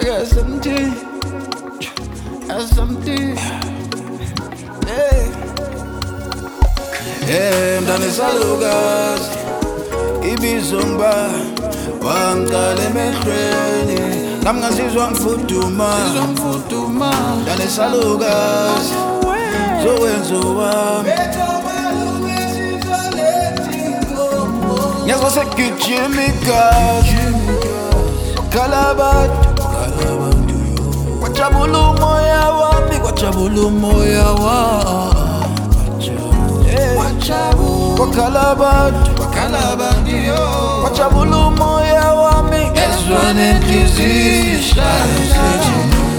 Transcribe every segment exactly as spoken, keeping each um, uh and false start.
got something, got something. Yeah, yeah, mdane salukazi ibizongba wangale emehlweni nami ngazizwa ngifuduma mdane salukazi zokwenza wami ngiyazwa sekugijima igazi wakhala abantu kwajabula umoya wami kwajabula umoya wami wakhala abantu kwajabula umoya wami ngezwa nenhliziyo ishaya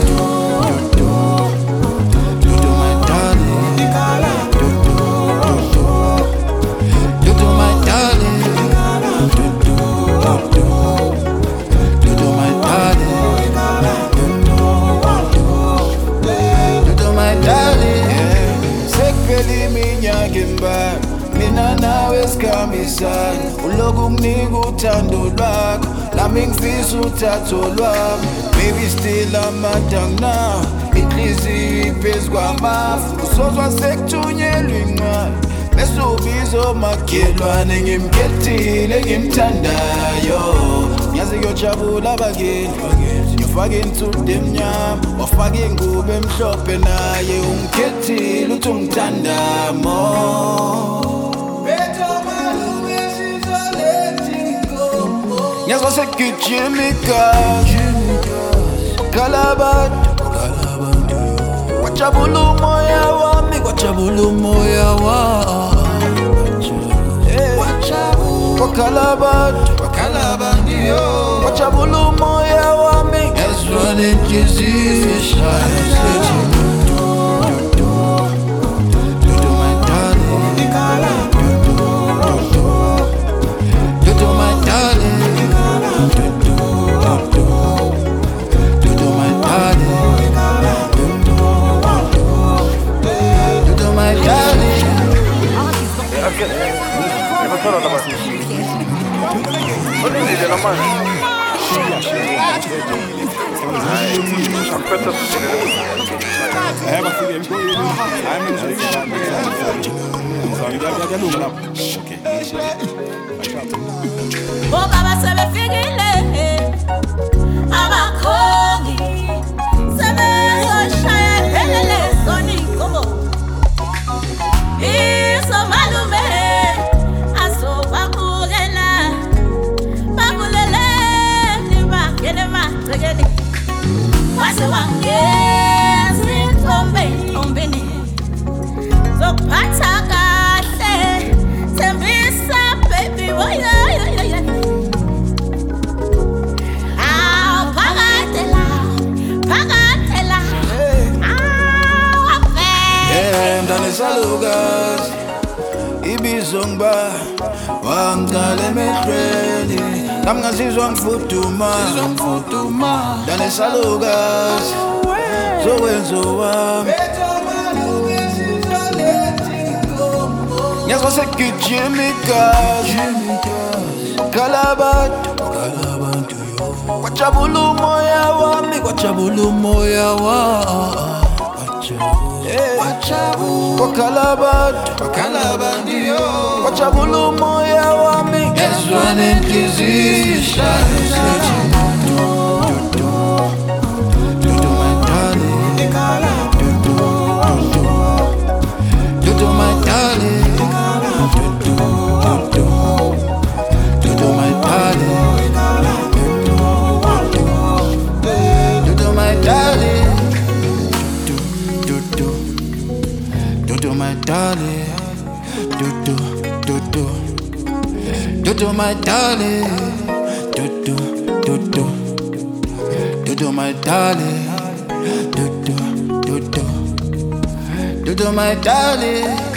mina nawe sikhambisana uloku unginika uthando lwakho lami ngifisa uthatho lwami baby still amadangna inhliziyo iphezu kwamafu usozwa sekuthunyelwa incwadi bese ubiza omakhelwane ngimkhethile ngimthandayo ngiyazi kuyojabula abakini ngifake insudu emnyama wafaka ingubo emhlophe naye umkhethile uthi ungithandamo ngiyazwa sekugijima igazi wakhala abantu kwajabula umoya wami kwajabula umoya wami wakhala abantu kwajabula umoya wami ngezwa nenhliziyo ishaya Baba sebefikile abakhongi sebezoshaya phelele sona inkomo isomalume asobabukela bakulele nibakele magcekeni wase wangeza intombe intombeni zokuphatha kahle thembisa baby woya salukazi ibizongba wangale emehlweni nami ngazizwa ngifuduma mdane salukazi zokwenza wami ngiyazwa sekugijima igazi wakhala abantu kwajabula umoya wami kwajabula umoya wami wakhala abantu kwajabula umoya wami ngezwa nenhliziyo ishaya darling, do do do do, do do my darling, do do do do, do do my darling, do do do do, do do my darling.